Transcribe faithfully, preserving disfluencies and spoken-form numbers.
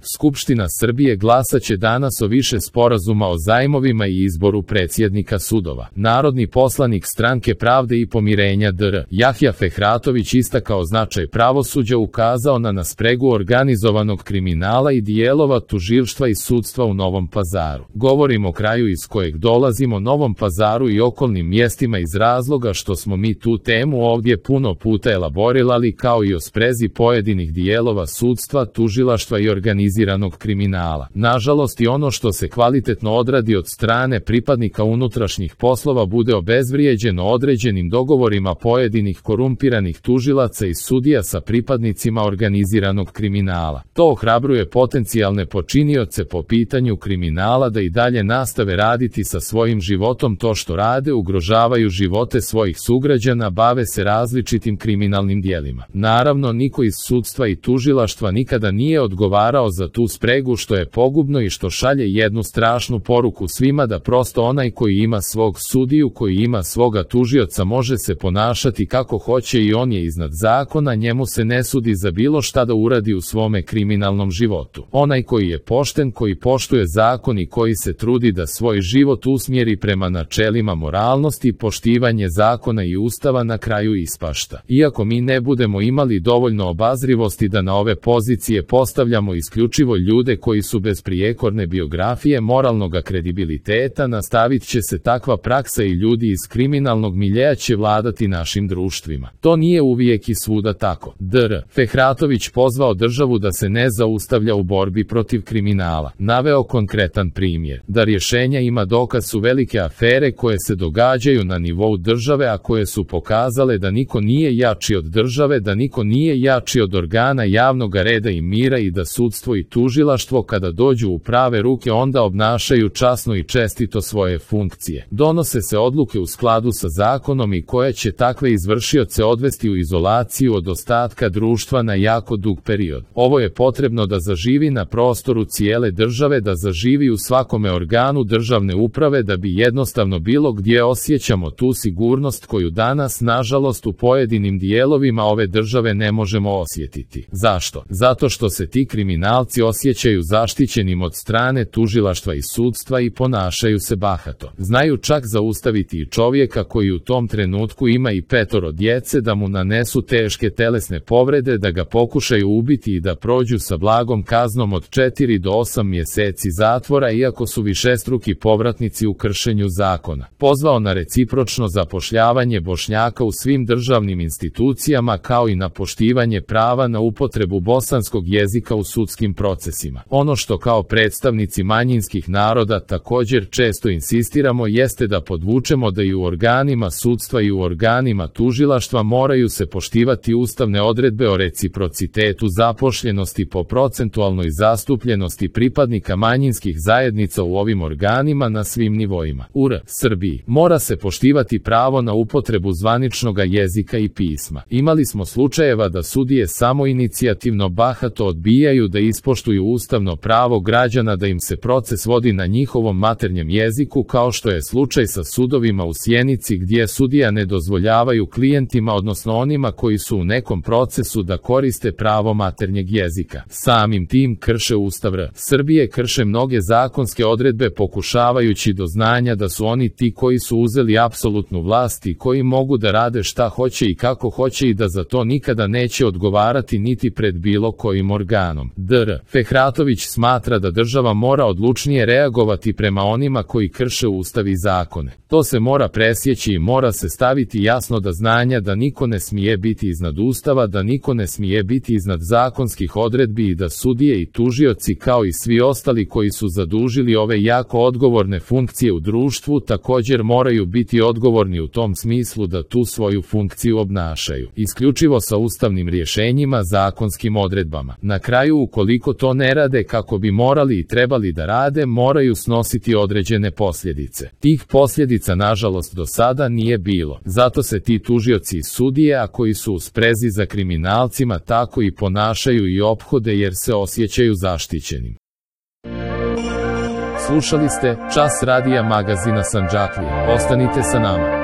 Skupština Srbije glasaće danas o više sporazuma o zajmovima i izboru predsjednika sudova. Narodni poslanik Stranke pravde i pomirenja dr Jahja Fehratović istakao značaj pravosuđa, ukazao na na spregu organizovanog kriminala i dijelova tužilštva i sudstva u Novom Pazaru. Govorim o kraju iz kojeg dolazimo, Novom Pazaru i okolnim mjestima, iz razloga što smo mi tu temu ovdje puno puta elaborirali, kao i o sprezi pojedinih dijelova sudstva, tužilaštva i organiziranog kriminala. Nažalost, i ono što se kvalitetno odradi od strane pripadnika unutrašnjih poslova bude obezvrijeđeno određenim dogovorima pojedinih korumpiranih tužilaca i sudija sa pripadnicima organiziranog kriminala. To ohrabruje potencijalne počinioce po pitanju kriminala da i dalje nastave raditi sa svojim životom to što rade, ugrožavaju živote svojih sugrađana, bave se različitim kriminalnim dijelima. Naravno, niko iz sudstva i tužilaštva nikada nije odgovarao za tu spregu, što je pogubno i što šalje jednu strašnu poruku svima, da prosto onaj koji ima svog sudiju, koji ima svoga tužioca, može se ponašati kako hoće i on je iznad zakona, njemu se ne sudi za bilo šta da uradi u svome kriminalnom životu. Onaj koji je pošten, koji poštuje zakon i koji se trudi da svoj život usmjeri prema načelima moralnosti, poštivanje zakona i ustava, na kraju ispašta. Iako mi ne budemo imali dovoljno obazrivosti da na ove pozicije postavljamo isključivo ljude koji su bez prijekorne biografije, moralnog kredibiliteta, nastavit će se takva praksa i ljudi iz kriminalnog miljeja će vladati našim društvima. To nije uvijek i svuda tako. dr Fehratović pozvao državu da se ne zaustavlja u borbi protiv kriminala. Naveo konkretan primjer, da rješenja ima dokaz su velike afere koje se događaju na nivou države, a koje su pokazale da niko nije jači od države, da niko nije jači od organa javnog reda i mira i da sudstvo i tužilaštvo kada dođu u prave ruke onda obnašaju časno i čestito svoje funkcije. Donose se odluke u skladu sa zakonom i koje će takve izvršioce odvesti u izolaciju od ostatka društva na jako dug period. Ovo je potrebno da zaživi na prostoru cijele države, da zaživi u svakome organu državne uprave, da bi jednostavno bilo gdje osjećamo tu sigurnost koju danas, nažalost, u pojedinim dijelovima ove države ne možemo osjetiti. Zašto? Zato što se ti kriminalci osjećaju zaštićenim od strane tužilaštva i sudstva i ponašaju se bahato. Znaju čak zaustaviti i čovjeka koji u tom trenutku ima i petoro djece, da mu nanesu teške telesne povrede, da ga pokušaju ubiti i da prođu sa blagom kaznom od četiri do osam mjeseci zatvora, iako su višestruki povratnici u kršenju zakona. Pozvao na recipročno zapošljavanje Bošnjaka u svim državnim institucijama, kao i na poštivanje prava na upotrebu bosanskog jezika u sudskim procesima. Ono što kao predstavnici manjinskih naroda također često insistiramo jeste da podvučemo da i u organima sudstva i u organima tužilaštva moraju se poštivati ustavne odredbe o reciprocitetu zapošljenosti po procentualnoj zastupljenosti pripadnika manjinskih zajednica u ovim organima na svim nivoima. U R Srbiji mora se poštivati pravo na upotrebu zvaničnog jezika i pisma. Imali smo slučajeva da sudije samoinicijativno bahato odbijaju da ispoštuju ustavno pravo građana da im se proces vodi na njihovom maternjem jeziku, kao što je slučaj sa sudovima u Sjenici, gdje sudija ne dozvoljavaju klijentima, odnosno onima koji su u nekom procesu, da koriste pravo maternjeg jezika. Samim tim krše Ustav R Srbije, krše mnoge zakonske odredbe, pokušavajući do znanja da su oni ti koji su uzeli apsolutnu vlast i koji mogu da rade šta hoće i kako hoće i da za to nikada neće odgovarati niti pred bilo kojim organom. dr Fehratović smatra da država mora odlučnije reagovati prema onima koji krše Ustav i zakone. To se mora presjeći i mora se staviti jasno do znanja da niko ne smije biti iznad Ustava, da niko ne smije biti iznad zakonskih odredbi i da sudije i tužioci, kao i svi ostali koji su zadužili ove jako odgovorne funkcije u društvu, također moraju biti odgovorni u tom smislu da tu svoju funkciju obnašaju isključivo sa ustavnim rješenjima, zakonskim odredbama. Na kraju, ukoliko to ne rade kako bi morali i trebali da rade, moraju snositi određene posljedice. Tih posljedica, nažalost, do sada nije bilo. Zato se ti tužioci i sudije, a koji su u sprezi za kriminalcima, tako i ponašaju i ophode jer se osjećaju zaštićenim. Slušali ste Čas radija magazina Sandžaklija. Ostanite sa nama.